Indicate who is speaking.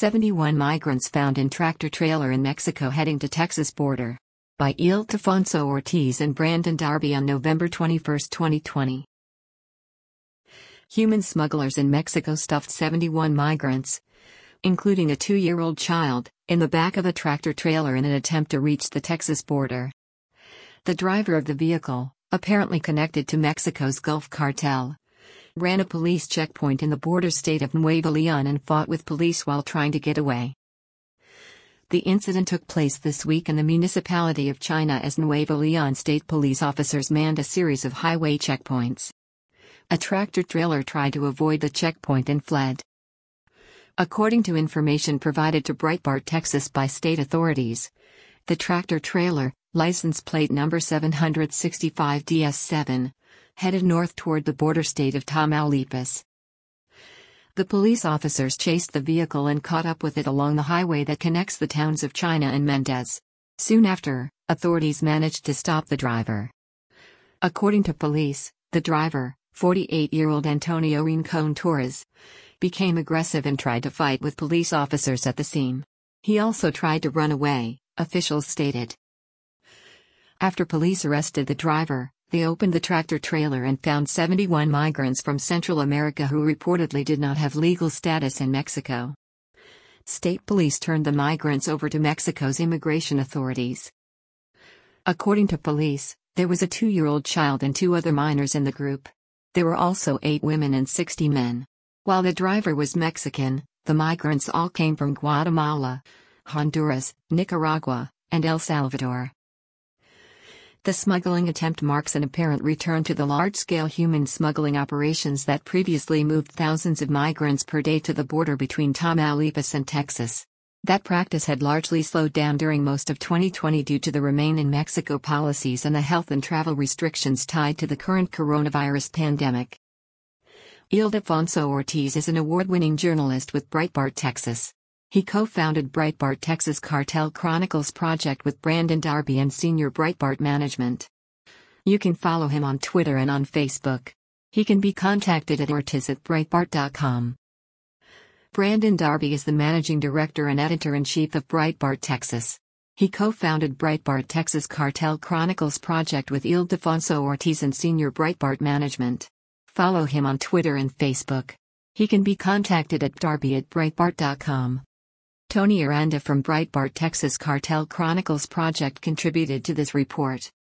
Speaker 1: 71 migrants found in tractor-trailer in Mexico heading to Texas border. By Ildefonso Ortiz and Brandon Darby on November 21, 2020. Human smugglers in Mexico stuffed 71 migrants, including a 2-year-old child, in the back of a tractor-trailer in an attempt to reach the Texas border. The driver of the vehicle, apparently connected to Mexico's Gulf Cartel, ran a police checkpoint in the border state of Nuevo León and fought with police while trying to get away. The incident took place this week in the municipality of China as Nuevo León state police officers manned a series of highway checkpoints. A tractor-trailer tried to avoid the checkpoint and fled. According to information provided to Breitbart Texas by state authorities, the tractor-trailer, license plate number 765DS7, headed north toward the border state of Tamaulipas. The police officers chased the vehicle and caught up with it along the highway that connects the towns of China and Mendez. Soon after, authorities managed to stop the driver. According to police, the driver, 48-year-old Antonio Rincon Torres, became aggressive and tried to fight with police officers at the scene. He also tried to run away, officials stated. After police arrested the driver, they opened the tractor-trailer and found 71 migrants from Central America who reportedly did not have legal status in Mexico. State police turned the migrants over to Mexico's immigration authorities. According to police, there was a 2-year-old child and 2 other minors in the group. There were also 8 women and 60 men. While the driver was Mexican, the migrants all came from Guatemala, Honduras, Nicaragua, and El Salvador. The smuggling attempt marks an apparent return to the large-scale human smuggling operations that previously moved thousands of migrants per day to the border between Tamaulipas and Texas. That practice had largely slowed down during most of 2020 due to the Remain in Mexico policies and the health and travel restrictions tied to the current coronavirus pandemic. Ildefonso Ortiz is an award-winning journalist with Breitbart Texas. He co-founded Breitbart Texas Cartel Chronicles project with Brandon Darby and senior Breitbart management. You can follow him on Twitter and on Facebook. He can be contacted at ortiz@breitbart.com. Brandon Darby is the managing director and editor-in-chief of Breitbart Texas. He co-founded Breitbart Texas Cartel Chronicles project with Ildefonso Ortiz and senior Breitbart management. Follow him on Twitter and Facebook. He can be contacted at darby@breitbart.com. Tony Aranda from Breitbart Texas Cartel Chronicles project contributed to this report.